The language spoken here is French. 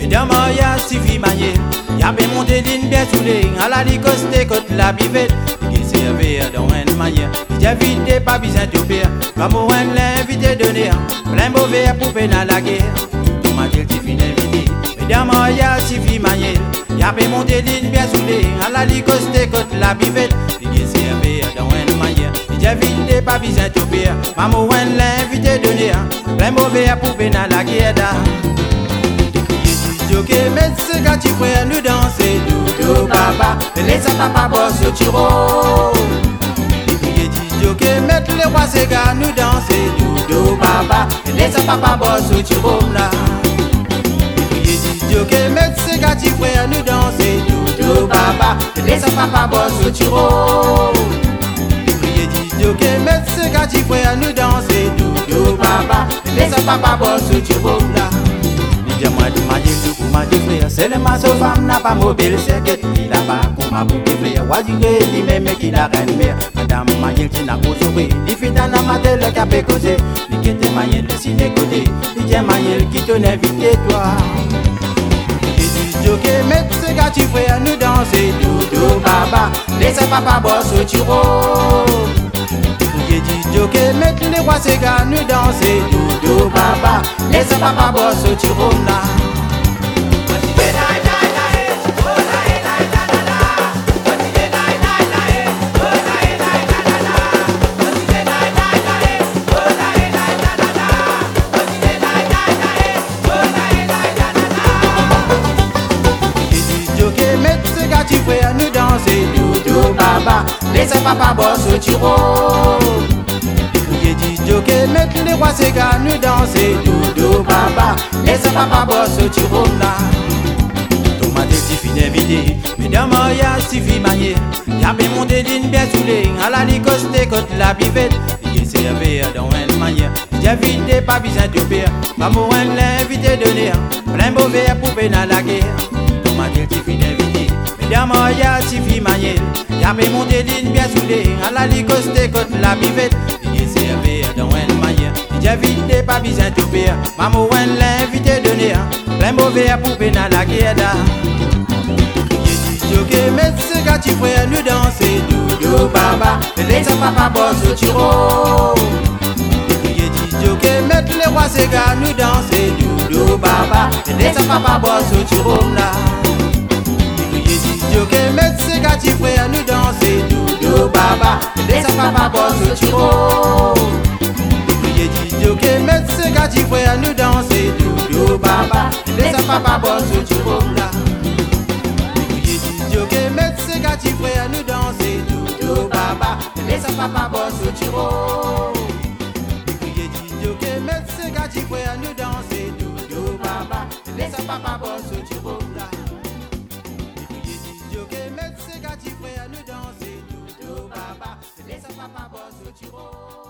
Mesdames, y'a suffi manier. Y'a bien monté d'une bien saoulée. À la licoste, côte la bivette. Qui servait dans une manière. J'ai vidé pas besoin de pire. Comme on l'invité donné. Plein mauvais poupée dans la guerre. On m'a dit qu'il finit invité. Mesdames, y'a suffi manier. Y'a bien monté d'une bien saoulée. À la licoste, côte la bivette. Qui servait dans une manière. J'ai vidé pas besoin de pire. Maman l'invité donné. Plein mauvais poupée dans la guerre. Ok, mais c'est quand tu frères nous danser doudou papa, laisse papa bosse au tiro. Ok, mettre les rois c'est gars nous danser doudou papa, laisse papa bosse au tiro là. Ok, mais c'est quand tu frères nous danser doudou papa, laisse papa bosse au tiro. Ok, mais c'est quand tu frères nous danser doudou papa, laisse papa bosse au tiro là. Dis-moi de ma Dieu, pour ma frère, c'est le masso femme n'a pas mobile, c'est que il a pas comme ma boucle frère. Wajigé, il même qu'il a rien mère. Madame Maïl, tu n'as pas sauvé. Il fait dans la matel, le capé causé. Il quitte Maïl, le ciné côté. Il dit Maïl qui te invité toi. Ok, mais c'est quand tu frère nous danser, doudou papa, laisse papa bosse au tiro. Ok, mettre les rois c'est gars nous danser doudou papa, laisse papa bosse au tiro là. Ok, mettre ces gars tu frères nous danser doudou papa, laisse papa bosse au tiro. Ok, mettre les rois c'est gars nous danser doudou papa, laisse papa bosse au tiro là. Tomate si fin invité, mesdames y'a suffi manier. Y'a bien monté d'une bien saoulée, à la licoste côte la bivette. Il servait dans une manière. J'ai vidé pas besoin de pire. Maman l'invité donné, plein mauvais poupée dans la guerre. Tomate si fin invité, mesdames y'a suffi manier. Y'a bien monté d'une bien saoulée, à la licoste côte la bivette. Dans une manière, j'ai vidé pas besoin de pire. Maman l'invité donné, plein mauvais poupée dans la guerre. Ok, mais c'est quand tu frères nous danser doudou papa, laisse papa bosse au tiro. Ok, mettre les rois c'est gars nous danser doudou papa, laisse papa bosse au tiro là. Ok, mais c'est quand tu frères nous danser doudou papa, laisse papa bosse au tiro. Ok, mais c'est quand tu frères nous danser doudou papa, laisse papa bosse au tiro là. Ok, mais c'est quand tu frères nous danser doudou papa, laisse papa bosse au tiro. Ok, mais c'est quand tu frères nous danser doudou papa, laisse papa bosse au tiro là. Ok, mais c'est quand tu frères nous danser doudou papa, laisse papa bosse au tiro.